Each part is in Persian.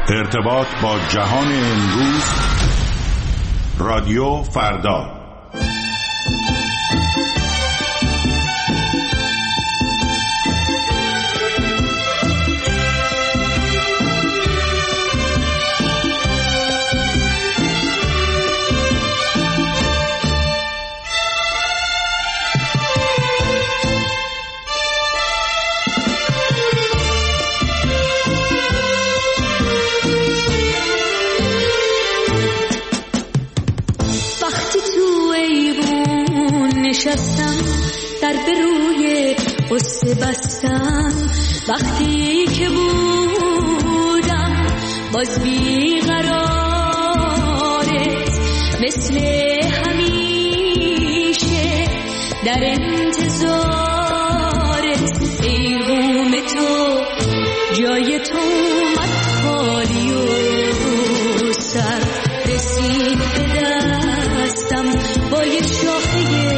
ارتباط با جهان امروز، رادیو فردا. در به روی قصه بستم، وقتی که بودم باز بیقرارت، مثل همیشه در انتظارت. ایوم تو جای تو اومد خالی و سر رسید به دستم با یه شاخه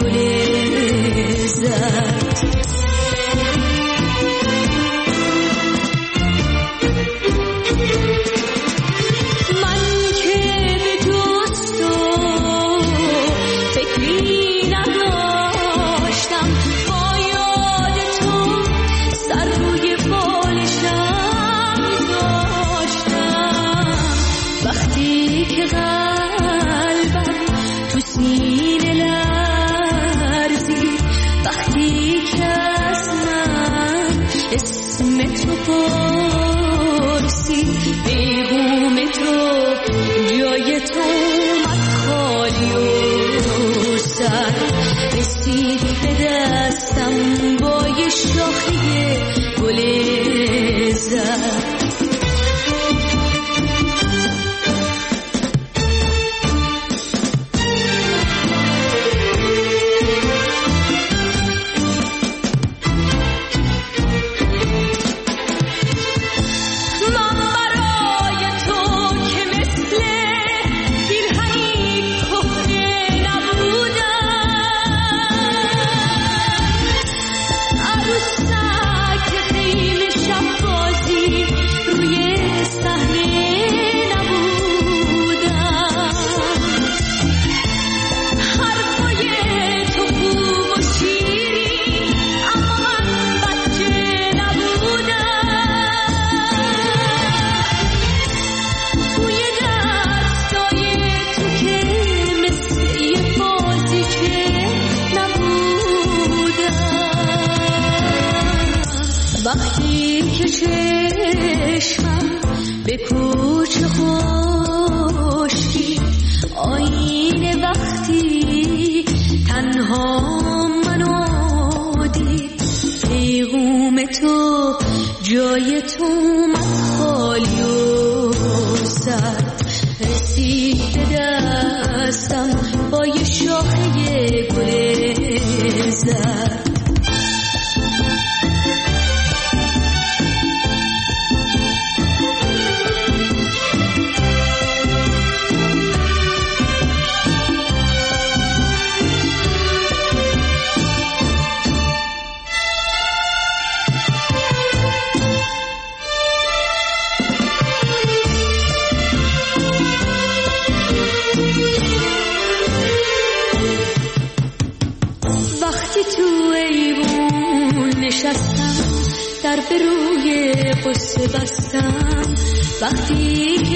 وقتی که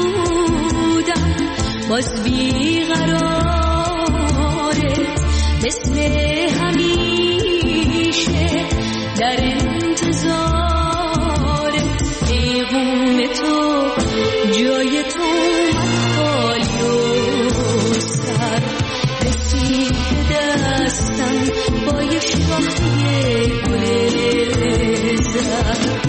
بودم باز بیقراره، مثل همیشه در انتظاره. پیغام تو جای تو خالی و سر رسید به دستم با یه شاخه گل زرد.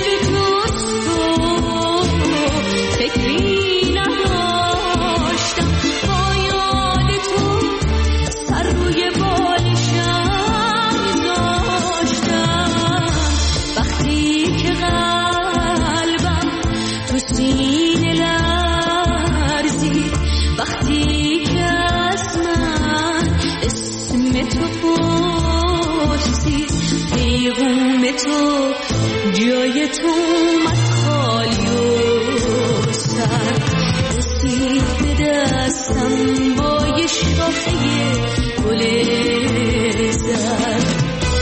فکری نداشتم تو جای تو اومد خالی و سر رسید به دستم با یه شاخه گل زرد.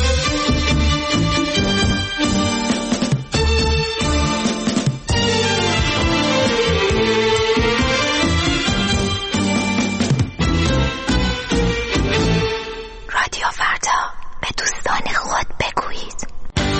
رادیو فردا، به دوستان خود بگویید.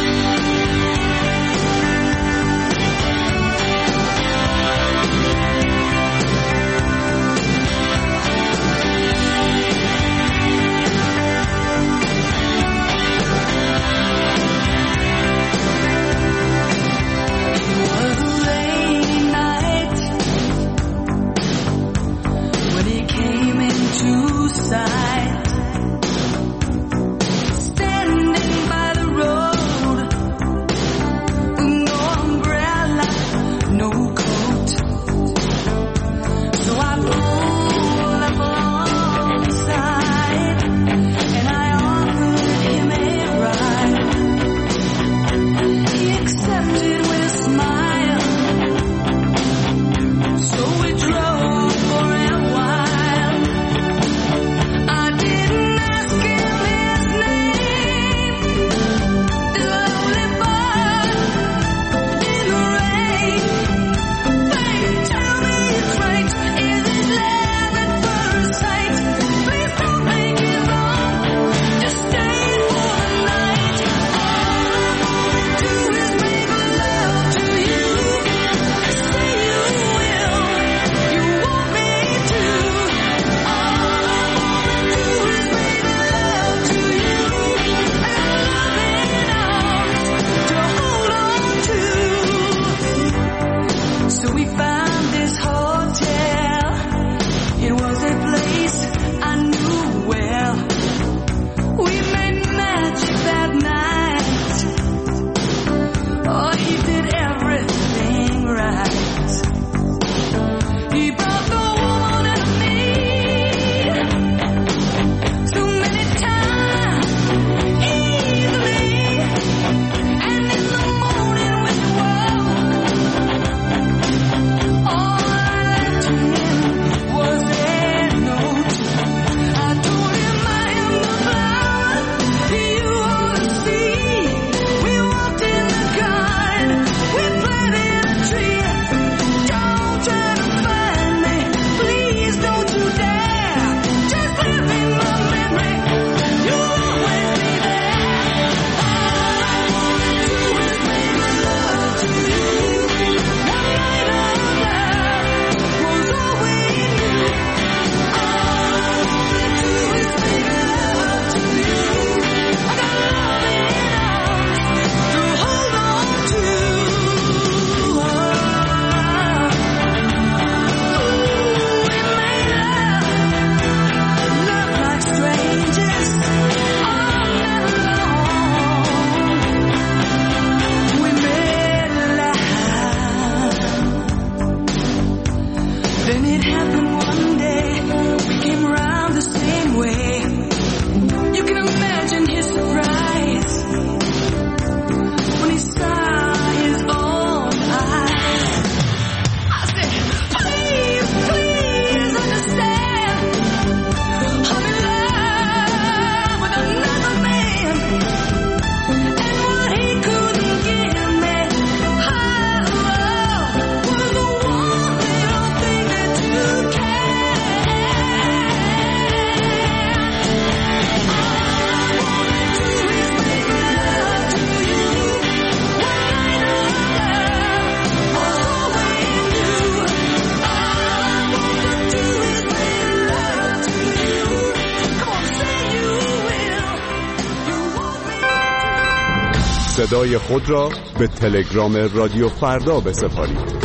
صدای خود را به تلگرام رادیو فردا بسپارید.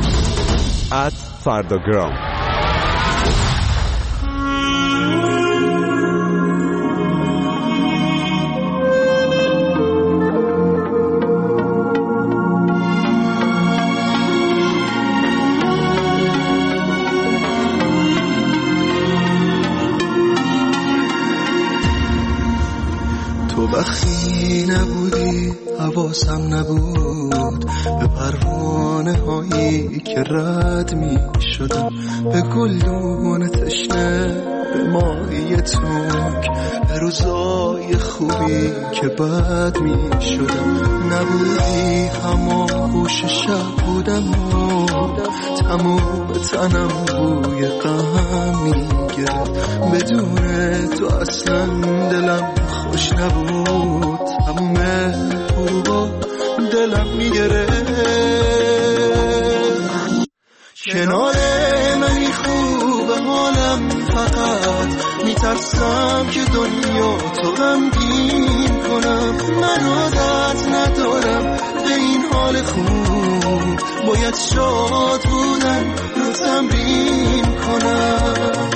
@فرداگرام. تو وقتی نبودی حواسم نبود به پروانه هایی که رد می شدم، به گلدون تشنه، به ماهی تنک، به روزای خوبی که بد می شدم. نبودی همان گوش شب بودم و تمام تنم بوی غم می گرفت. بدون تو اصلا دلم خوش نبود، تموم غروبا دلم می گرفت. کنار منی خوبه حالم، فقط میترسم که دنیا تو غمگین کنم. من عادت ندارم به این حال خوب، باید شاد بودن رو تمرین کنم.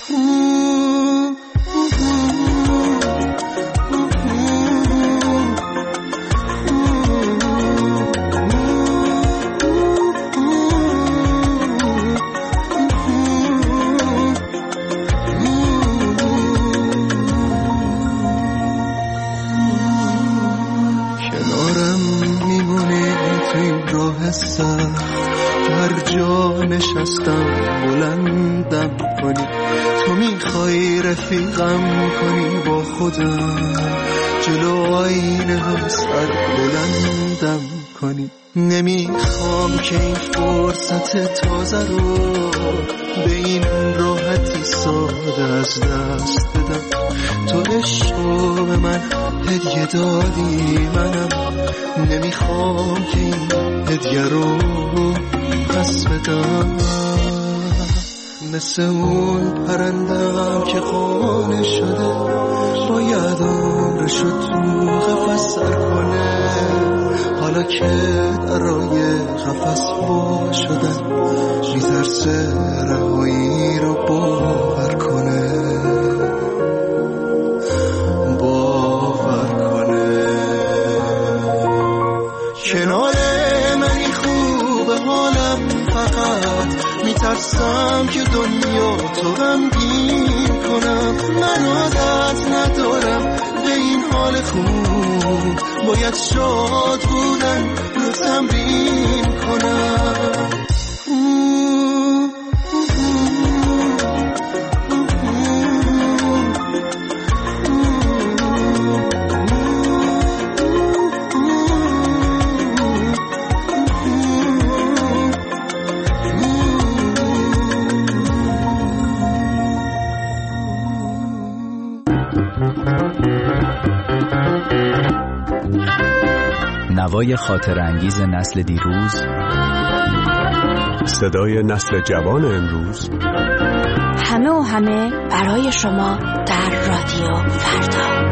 هر جا نشستم بلندم کنی، تو میخوای رفیقم کنی با خودم، جلو آینه هم سر بلندم کنی. نمیخوام که این فرصت تازه رو به این راحتی ساده از دست بدم. تو عشقو به من هدیه دادی، منم نمیخوام که این هدیه رو پس بدم. مثل اون پرندم که خانه شده، باید عمرشو تو قفس سر کنه. حالا که درای قفس وا شدن، میترسه رهایی رو باور کنه. کنار منی خوبه حالم، فقط میترسم که دنیا تو غمگین کنم. من عادت ندارم به این حال خوب، باید شاد بودن رو تمرین کنم. نوای خاطر انگیز نسل دیروز، صدای نسل جوان امروز، همه و همه برای شما در رادیو فردا.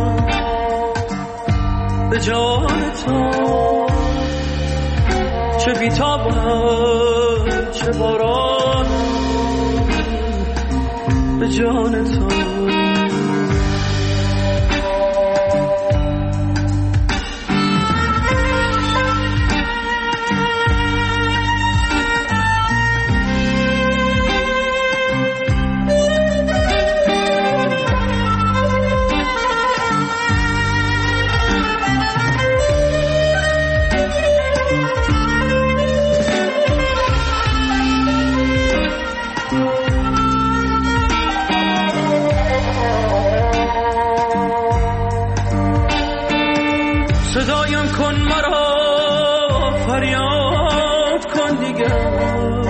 به جان تو چه بیتابم چه باران به جان تو. صدایم کن مرا فریاد کن دیگر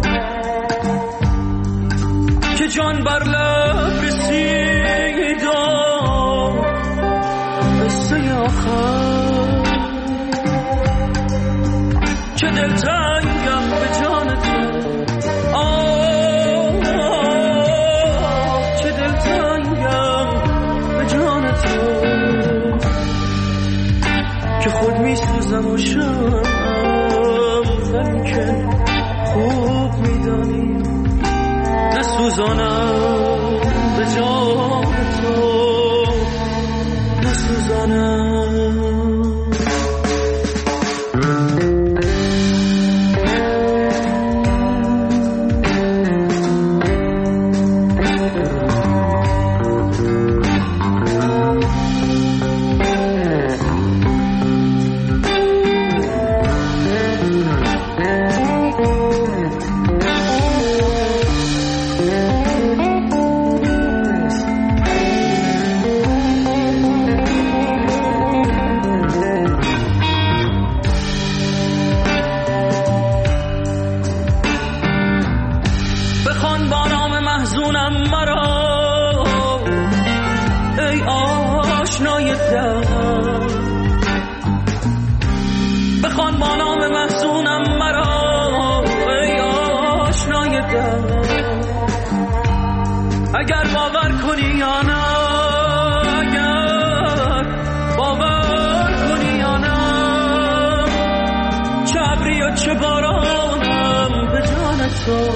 که جان بر لب رسید قصه آخر که دلتنگم به جان تو که دلتنگم به جان تو که خود می سوزم و شم ولی که خوب می دانی نسوزانم به جان تو نسوزانم. بخوان با نام محزونم مرا ای آشنای دل، بخوان با نام محزونم مرا ای آشنای دل. اگر باور کنی یا نه، اگر باور کنی یا نه، چه ابری و چه بارانم به جان تو.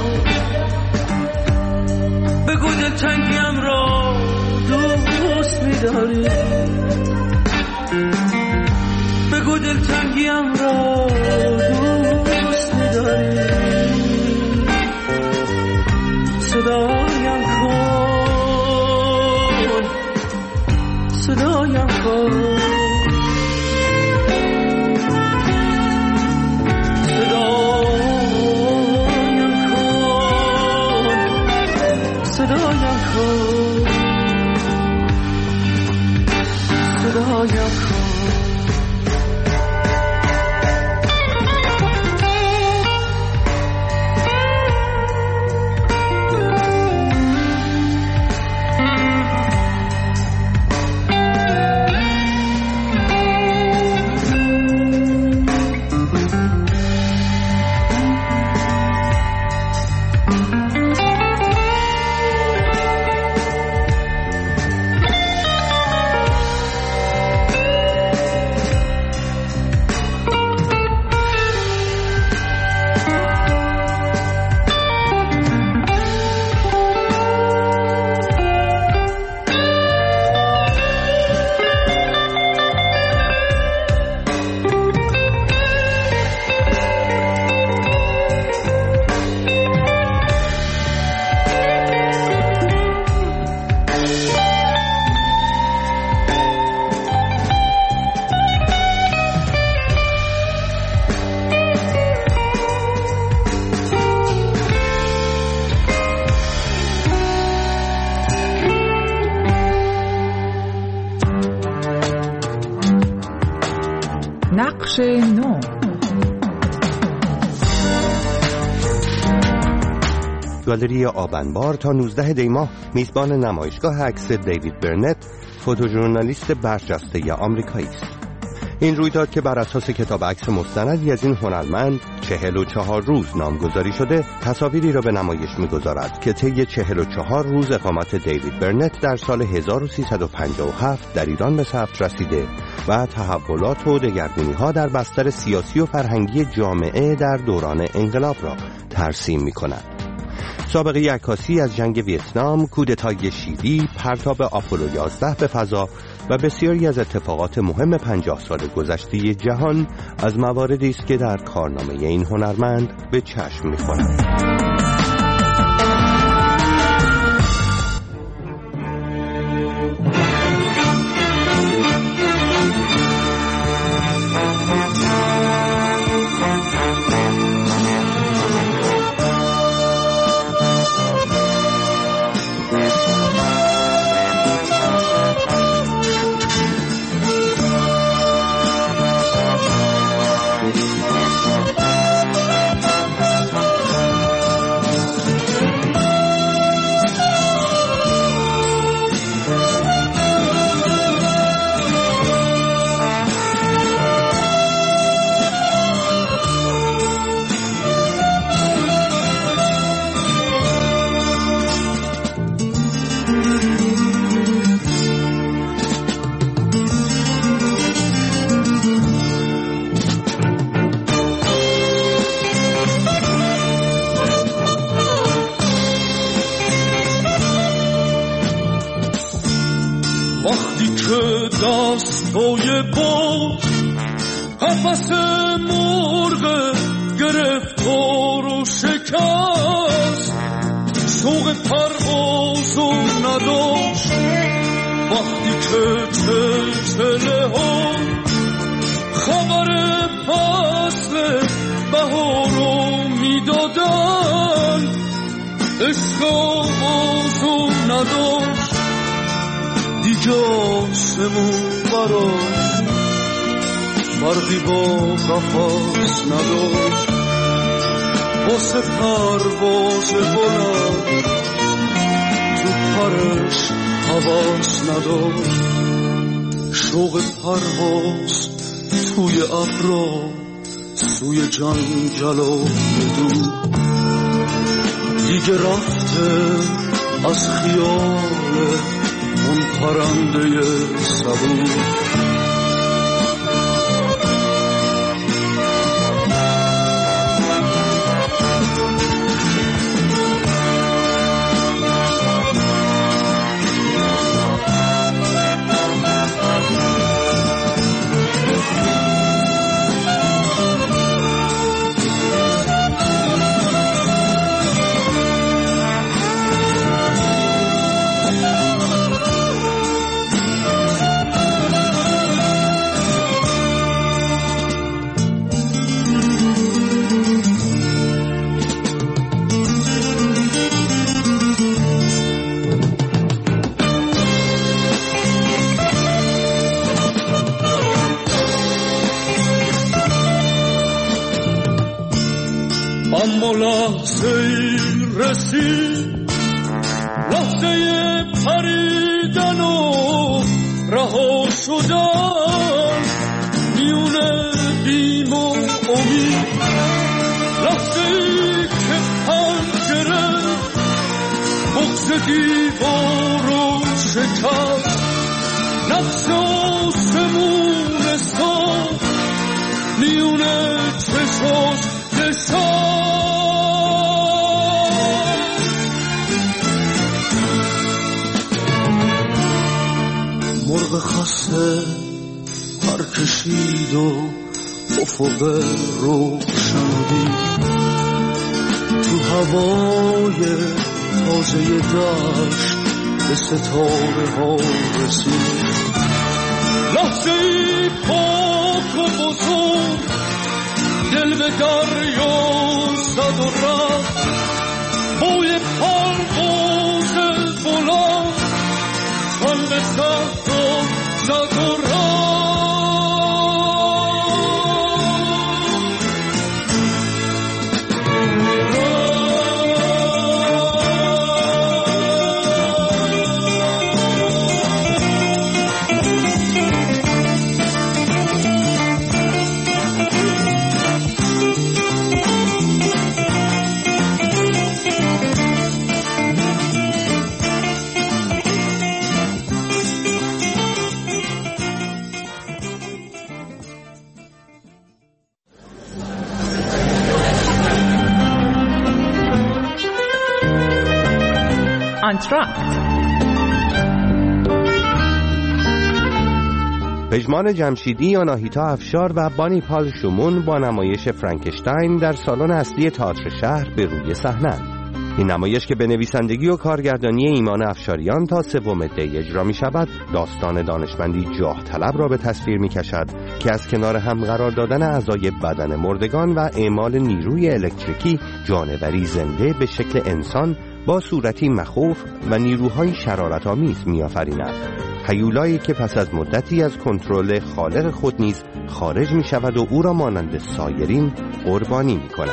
بگو دلتنگیم را دوست می‌داری، بگو دلتنگیم را دوست می‌داری. صدایم کن، صدایم کن، صدایم کن، صدایم کن. نقش نو. گالری آبنبار تا 19 دی ماه میزبان نمایشگاه عکس دیوید برنت، فوتوژورنالیست برجسته آمریکایی است. این رویداد که بر اساس کتاب عکس مستندی از این هنرمند 44 روز نامگذاری شده، تصاویری را به نمایش می‌گذارد که طی 44 روز اقامت دیوید برنت در سال 1357 در ایران به ثبت رسیده و تحولات و دگرگونی‌ها در بستر سیاسی و فرهنگی جامعه در دوران انقلاب را ترسیم می‌کند. سابقه عکاسی از جنگ ویتنام، کودتای شیلی، پرتاب آپولو 11 به فضا و بسیاری از اتفاقات مهم 50 سال گذشته جهان از مواردی است که در کارنامه این هنرمند به چشم می‌خورد. دستای بود قفس مرغ گرفتار و شکست، شوق پرواز و نداشت وقتی که چلچله ها خبر فصل بهار رو میدادن، عشق آواز و نداشت دیگه آسمون براش فرقی با قفس نداشت، واسه پرواز بلند تو پرش حواس نداشت، شوق پرواز توی ابرا سوی جنگل و دور دیگه رفته از خیال اون پرنده صبور. اما لحظه رسید، لحظه پریدن و رها شدن میون بیم و امید، لحظه که پنجره بغض دیوار رو شکست، نقش آسمون ساخت میون چشاش نشست. مرغ خسته پر کشید و افق روشنی تو هوای تازه دشت به ستاره ها رسید، لحظه ای پاک و بزرگ دل به دریا زد و رفت، بوی پرواز بلند قلب سخت و زد و رفت. انتراکت. پژمان جمشیدی، یوناهیتا افشار و بانی پال شومون با نمایش فرانکشتاین در سالن اصلی تئاتر شهر به روی صحنه‌اند. این نمایش که به نویسندگی و کارگردانی ایمان افشاریان تا 3 دی اجرا می شود، داستان دانشمندی جاه طلب را به تصویر می کشد که از کنار هم قرار دادن اعضای بدن مردگان و اعمال نیروی الکتریکی، جانوری زنده به شکل انسان با صورتی مخوف و نیروهای شرارت‌آمیز می‌آفریند. هیولایی که پس از مدتی از کنترل خالق خود نیز خارج می شود و او را مانند سایرین قربانی می کند.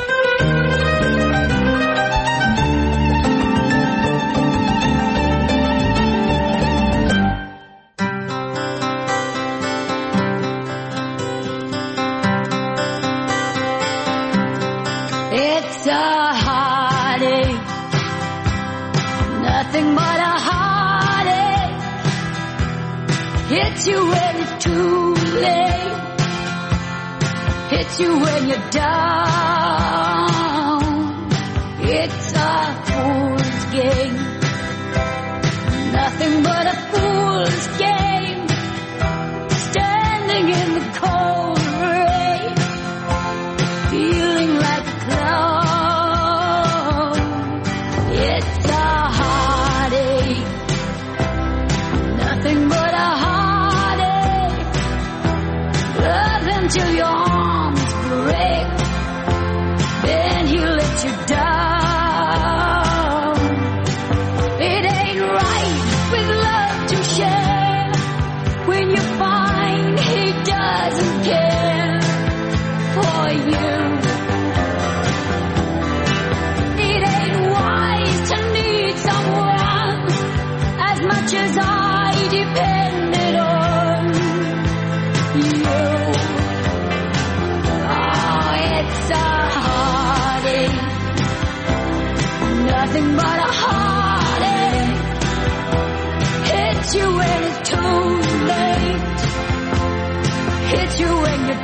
It's a heartache, nothing but a heartache. Hits you when it's too late, hits you when you're down. It's a fool's game, nothing but a fool's game. Standing in the cold rain, feeling like a clown. It's a heartache, nothing but a heartache. Love until your arms break, then he'll let you down. It ain't right with love to share when you find he doesn't care for you. It ain't wise to need someone as much as I depended on you. Oh, it's a heartache, nothing but a heartache. Hits you when it's too late, hits you when you're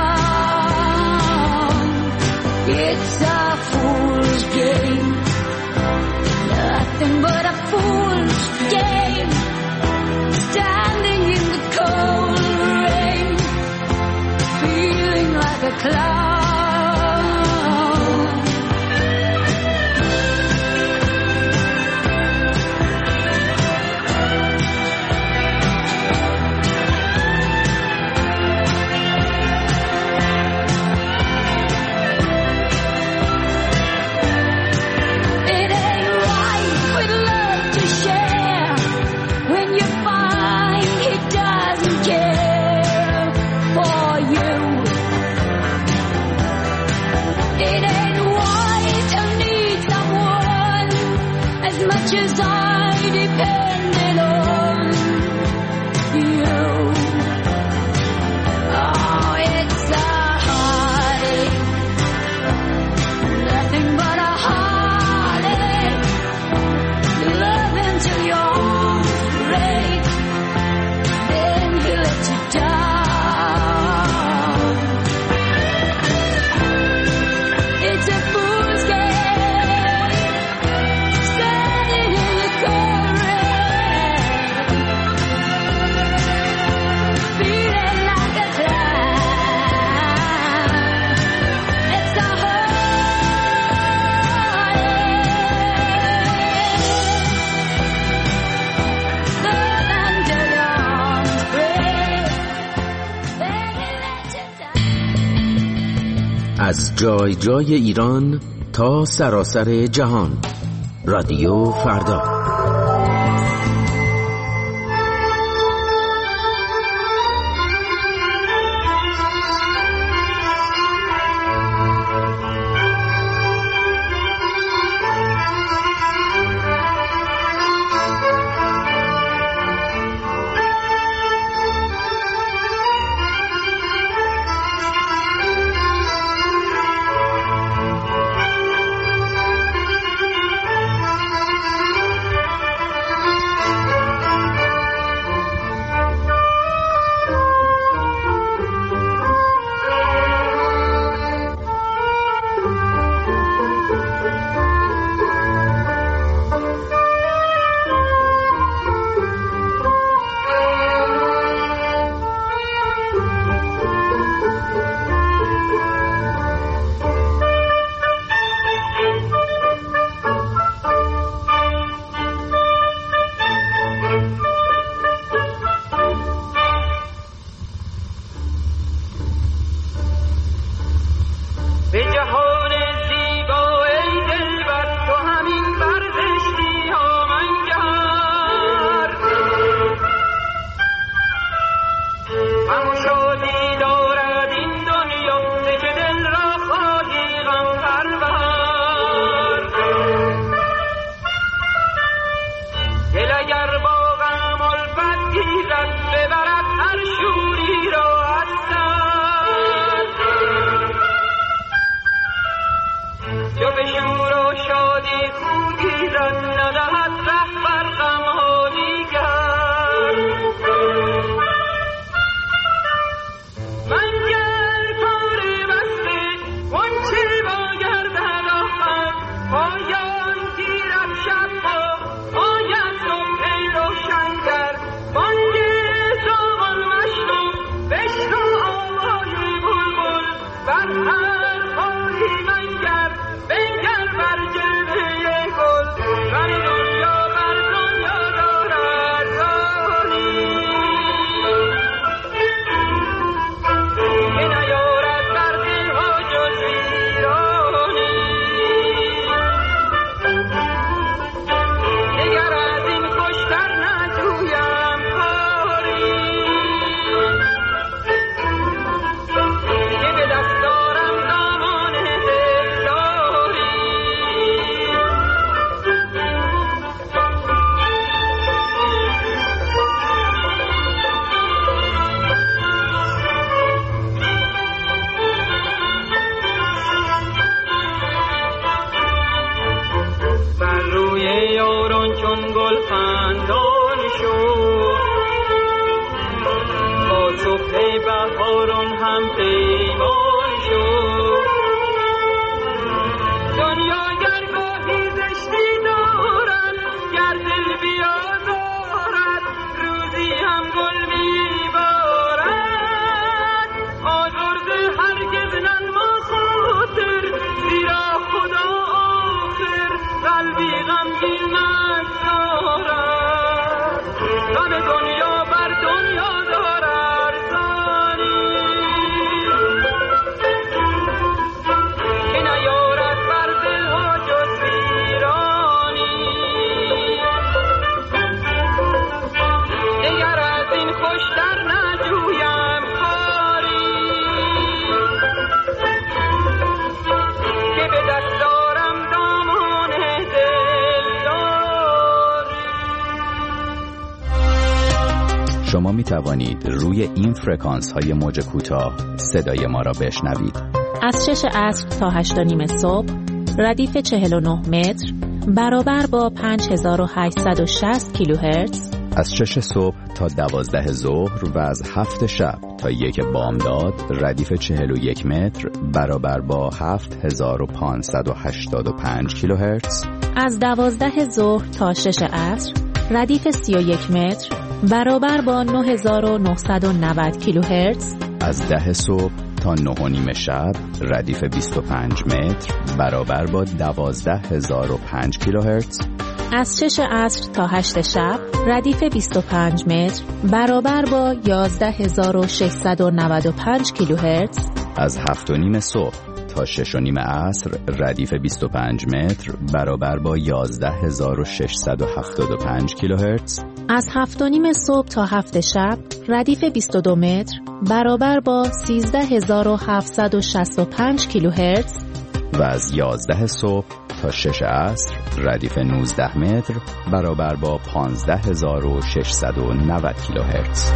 down. It's a fool's game, nothing but a fool's game. Standing in the cold rain, feeling like a clown. It ain't right with love to share when you find he doesn't care for you. It ain't wise to need someone as much as I depended on you. Oh, it's a heartache, nothing but a heartache. Love until your arms break, then he lets you down. It's a fool's game, standing in the cold rain, feeling like a clown. It's a heartache, love until your arms break, then he lets you down. از جای جای ایران تا سراسر جهان، رادیو فردا. شما می توانید روی این فرکانس های موج کوتاه صدای ما را بشنوید. از 6 عصر تا 8 و نیم صبح ردیف 49 متر برابر با 5860 کیلوهرتز. از 6 صبح تا 12 ظهر و از 7 شب تا 1 بامداد ردیف 41 متر برابر با 7585 کیلوهرتز. از 12 ظهر تا 6 عصر ردیف 31 متر برابر با 9990 کیلوهرتز. از 10 صبح تا 9 و نیم شب ردیف 25 متر برابر با 12005 کیلوهرتز. از 6 عصر تا 8 شب ردیف 25 متر برابر با 11695 کیلوهرتز. از 7 و نیم صبح تا 6 و نیم عصر ردیف 25 متر برابر با 11675 کیلوهرتز. از 7 و نیم صبح تا 7 شب ردیف 22 متر برابر با 13765 کیلوهرتز. و از 11 صبح تا 6 عصر ردیف 19 متر برابر با 15690 کیلوهرتز.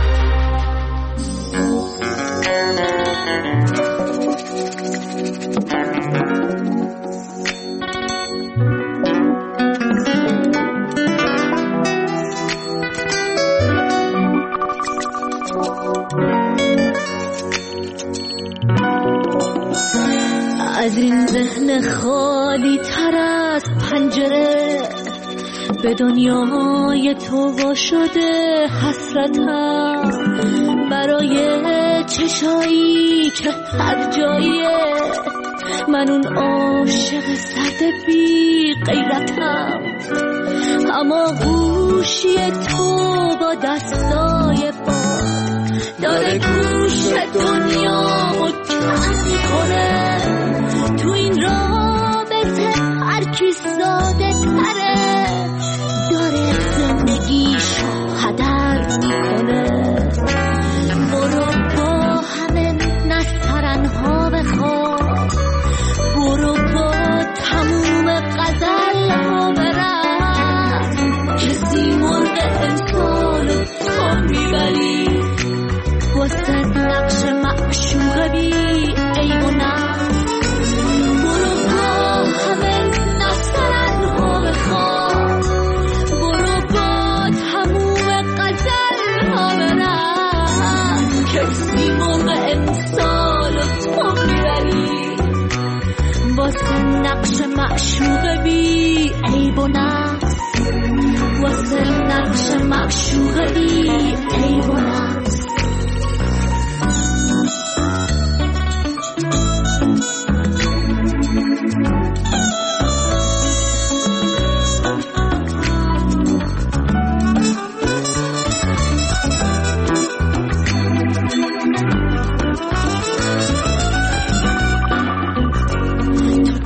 از این ذهن خالی تر از پنجره به دنیای تو وا شده حسرتم، برای چشایی که هر جاییه من اون عاشق سرد بی غیرتم. اما گوشی تو با دستای باد داره گوش دنیامو کم میکنه. تو این رابطه هر کی ساده تره داره زندگیشو هدر میکنه. برو با همه نسترنها بخواب، برو با تموم غزل ها برم، کسی مرغ امسال تو میبری واسه نقش معشوق بی عیب و نقص. برو با همه نسترنها بخواب، برو با تموم غزل ها برم، کسی مرغ امسال تو میبری واسه نقش معشوق بی عیب و نقص، واسه نقش معشوق بی عیب و نقص.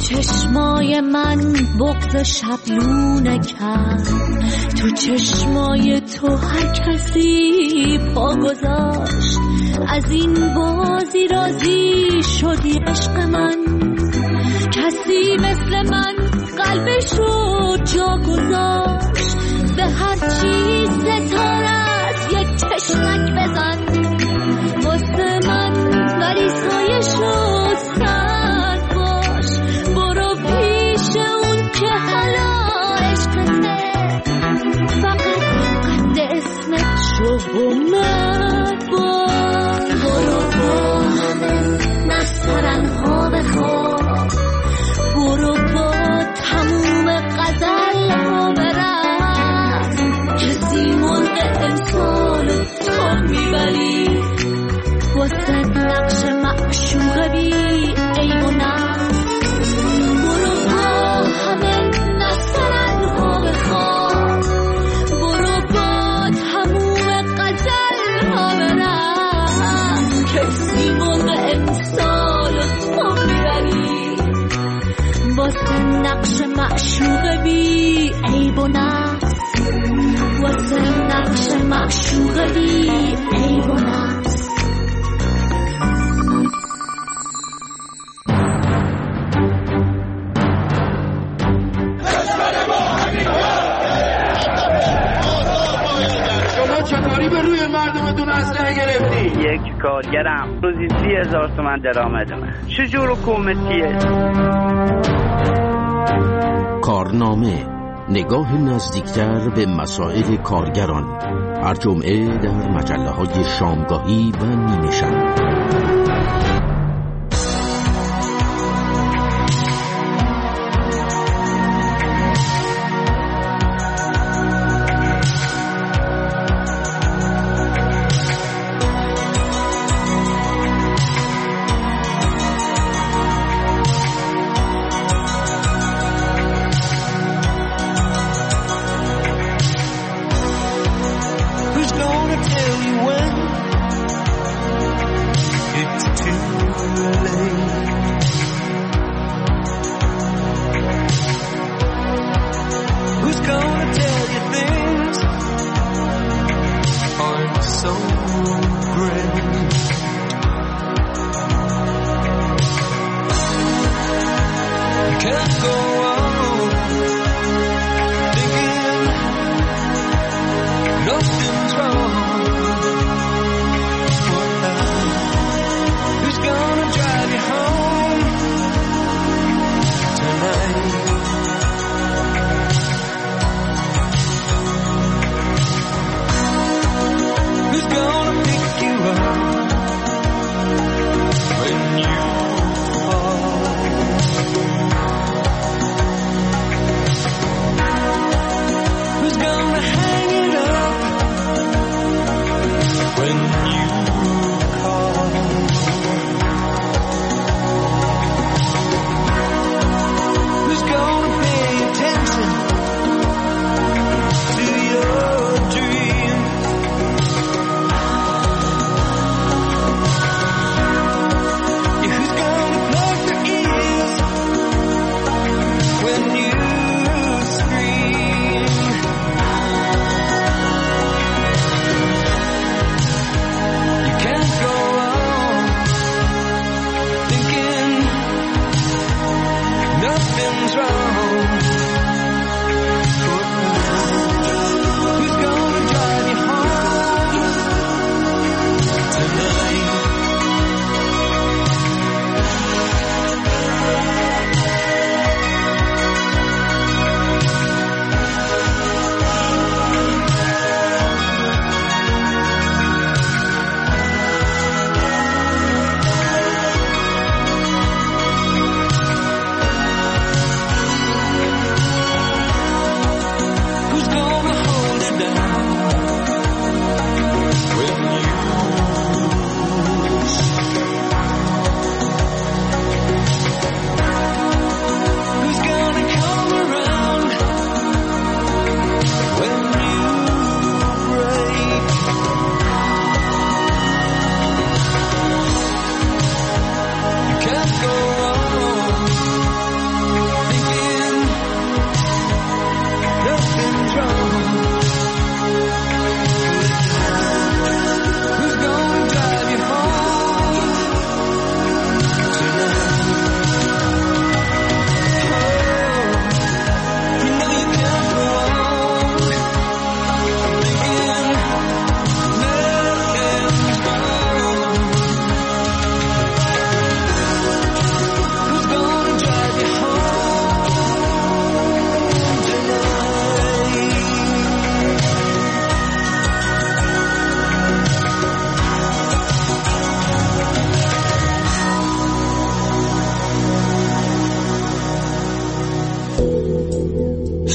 چشمای من بغض شبلونه کرد، تو چشمای تو هر کسی پا گذاشت. از این بازی راضی شدی عشق من، کسی مثل من قلبشو جا گذاشت. به هر چیز ستارت یک چشمک بزن واسه من، ولی سایه شد سرد باش. برو پیش اون که حالا عشقته، فقط قد اسمت شو و مرد باش. برو با همه نسترنها بخواب، برو با تموم غزل ها برقص. کسی مرغ امسال تو میبری واسه نقش معشوق بی عیب و نقص. برو با همه نسترنها بخواب، برو با تموم غزل ها برقص. کسی مرغ امسال تو میبری واسه نقش معشوق بی عیب و نقص، واسه نقش معشوق بی عیب و نقص. شما چطوری به روی مردمتون اسلحه گرفتی؟ یک کارگرم روزی 30,000 تومان درآمدمه. چجور حکومتیه؟ کارنامه، نگاه نزدیکتر به مسائل کارگران، هر جمعه در مجله‌های شامگاهی و نیمه شب.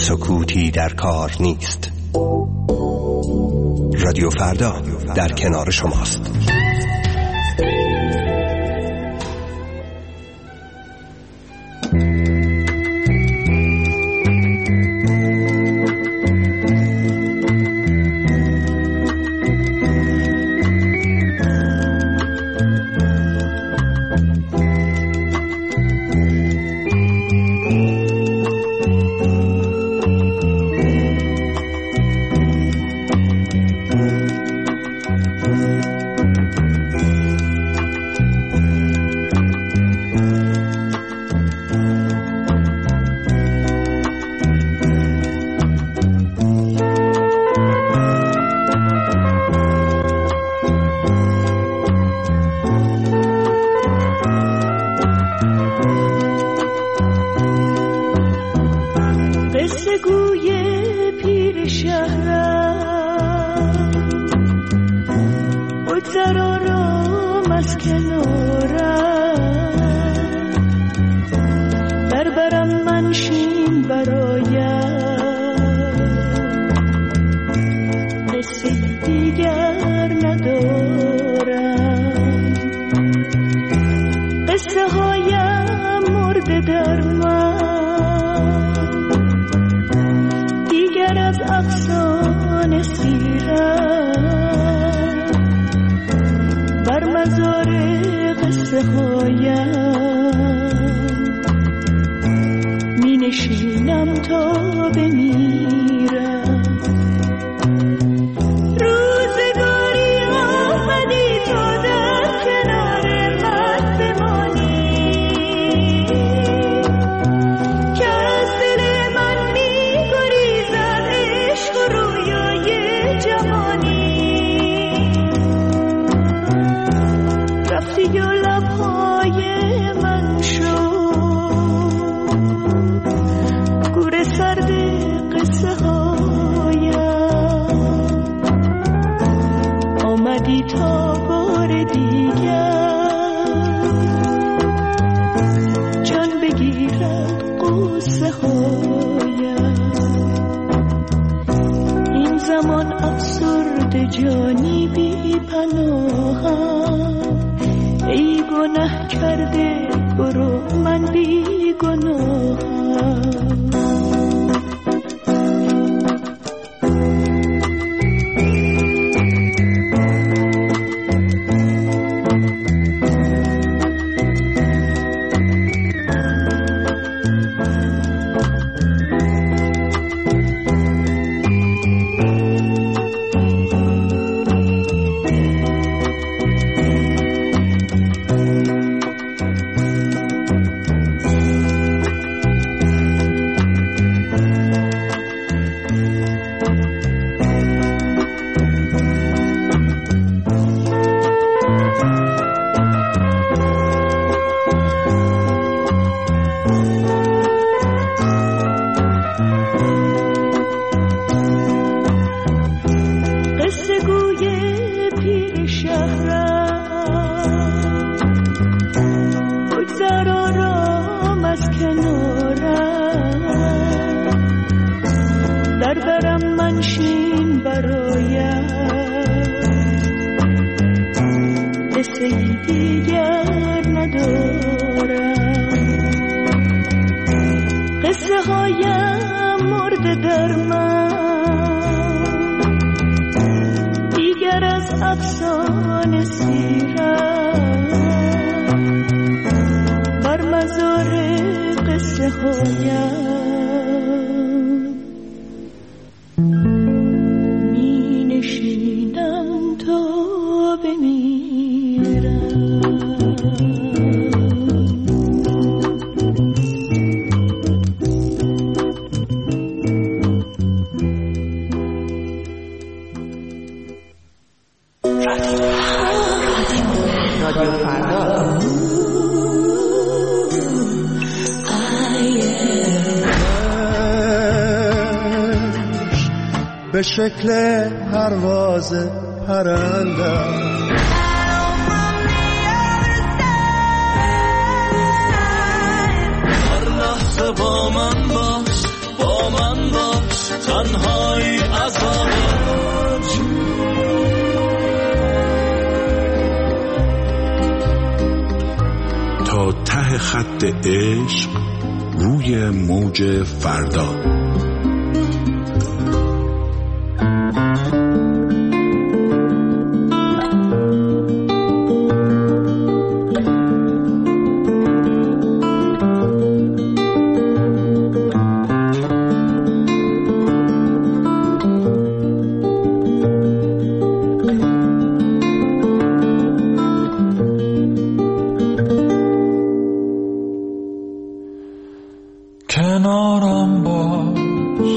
سکوتی در کار نیست. رادیو فردا در کنار شماست. به شکل پرواز پرنده هر لحظه با من باش، با با من باش، تنهایی عذابش. تا ته خط عشق روی موج فردا. کنارم باش،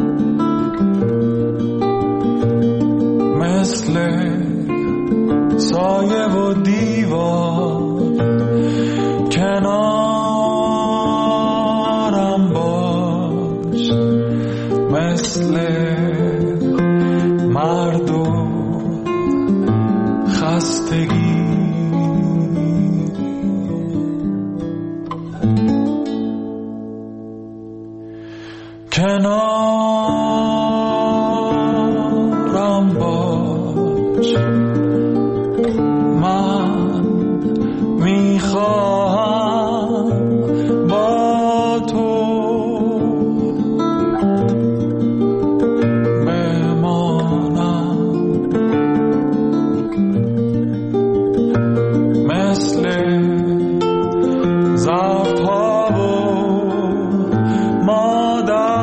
مثل سایه و دیوار. کنارم باش، مثل مرد و خستگی. کنارم باش، من میخواهم با تو بمانم، مثل ظرف‌ها و مادر.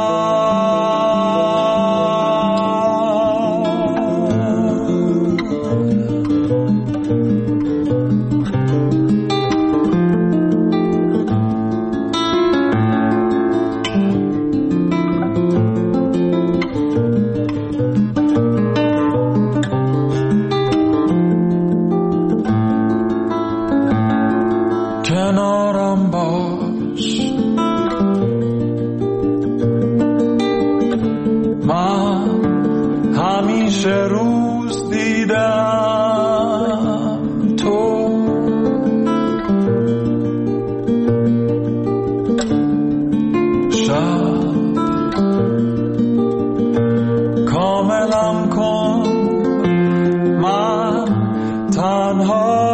کنارم باش، من همیشه روز دیدم تو، شب کاملم کن، من تنها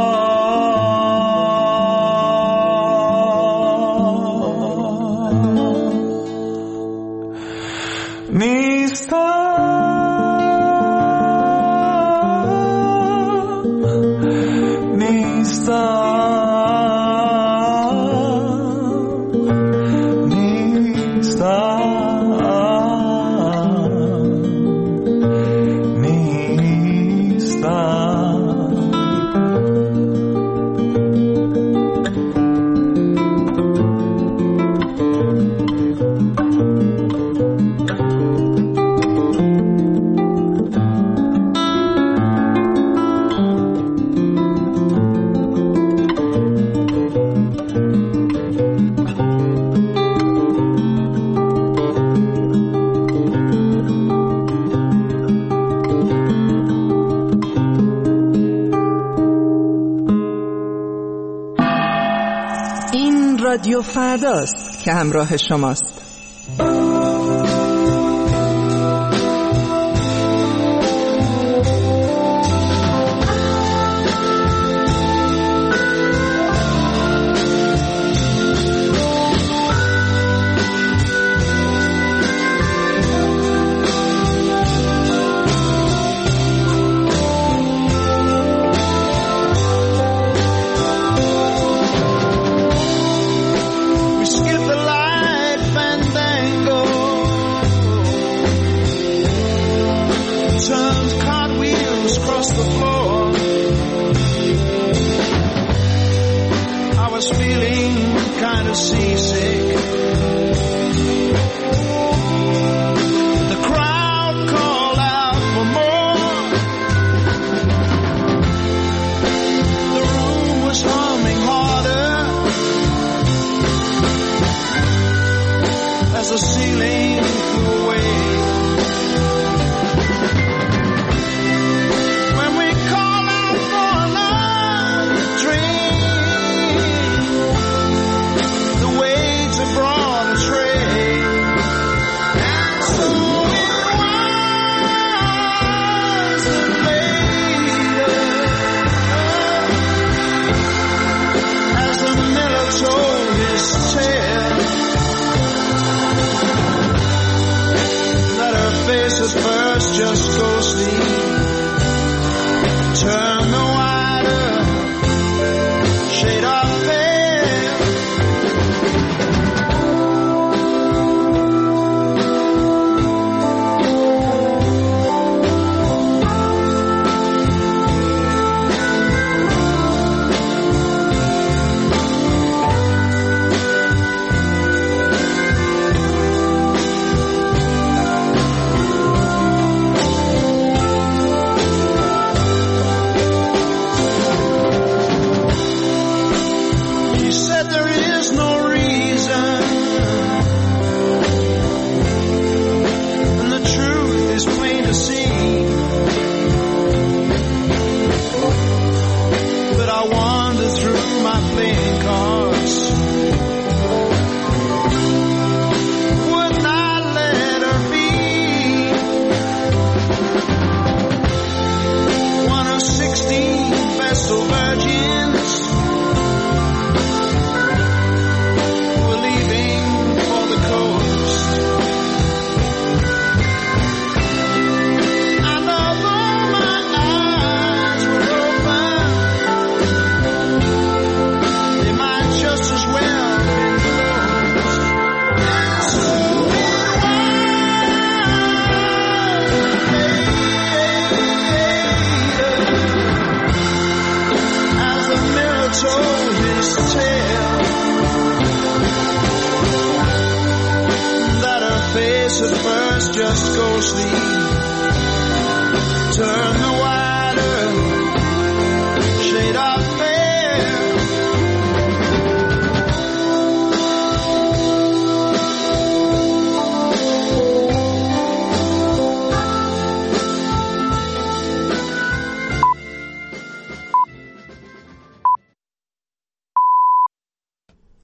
رادیو فرداست که همراه شماست. She said there is no reason, and the truth is plain to see. But I wander through my playing cards. Would not let her be one of 16 Vestal virgins. We're leaving for the coast. And although my eyes were open, they might just as well be closed. As the mirror told his tale, that her face at first just ghostly turned the white